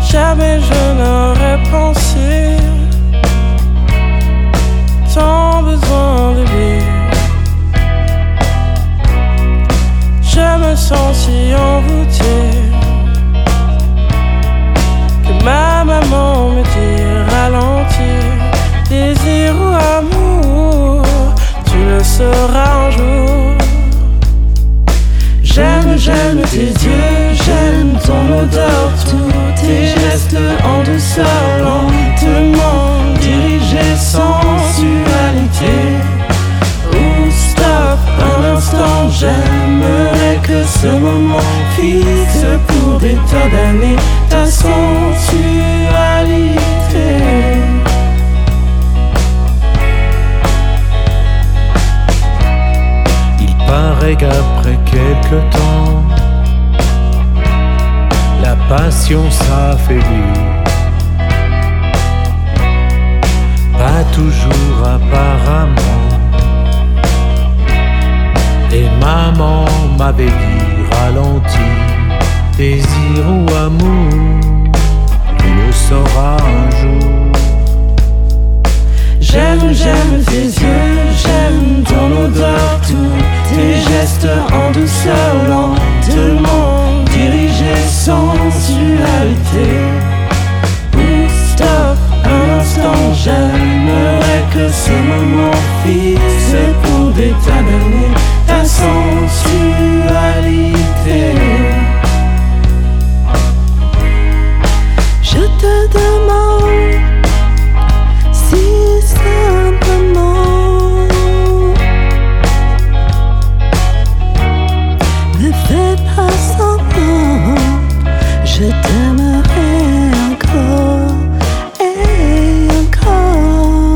Jamais je n'aurais pensé tant besoin de lui. Je me sens si envoûté que ma maman me dit ralentir. Désir ou amour, tu le sauras un jour. J'aime tes yeux, j'aime ton odeur, tous tes gestes en douceur, lentement dirigés sans sensualité. Ou stop un instant, j'aimerais que ce moment fixe pour des tas d'années ta sensualité. Paraît qu'après quelque temps, la passion s'affaiblit. Pas toujours apparemment. Et maman m'avait dit ralentis, désir ou amour, tu le sauras un jour. J'aime tes yeux, j'aime ton odeur, tous tes gestes en douceur, lentement dirigés sans sensualité. Ou stop un instant, j'aimerais que ce moment fixe pour des tas d'années ta sensualité. Je te demande si simplement ne fais pas semblant, je t'aimerai encore et encore.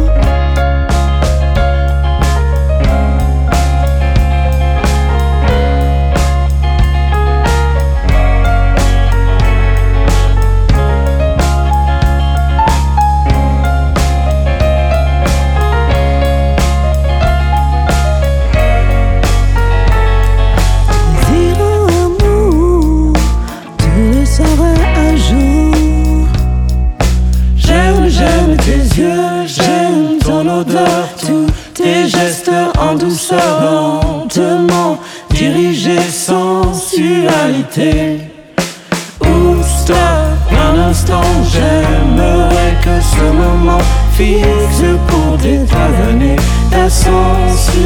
J'aime tes yeux, j'aime ton odeur, tous tes gestes en douceur, lentement dirigés sans sensualité. Ou stop un instant, j'aimerais que ce moment fixe pour des tas d'années ta sensualité.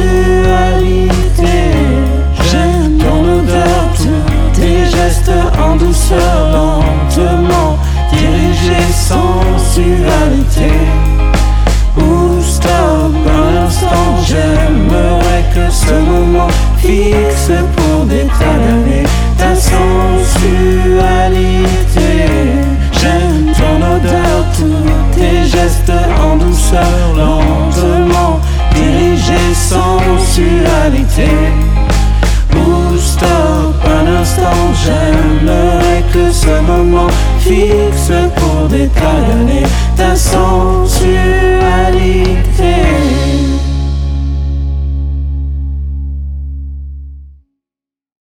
J'aime ton odeur, tous tes gestes en douceur, lentement dirigés sans sensualité. Ou stop un instant, j'aimerais que ce moment fixe pour des tas d'années ta sensualité. J'aime ton odeur, tous tes gestes en douceur, lentement dirigés sans sensualité. Ou stop un instant, j'aimerais que ce moment fixe pour des tas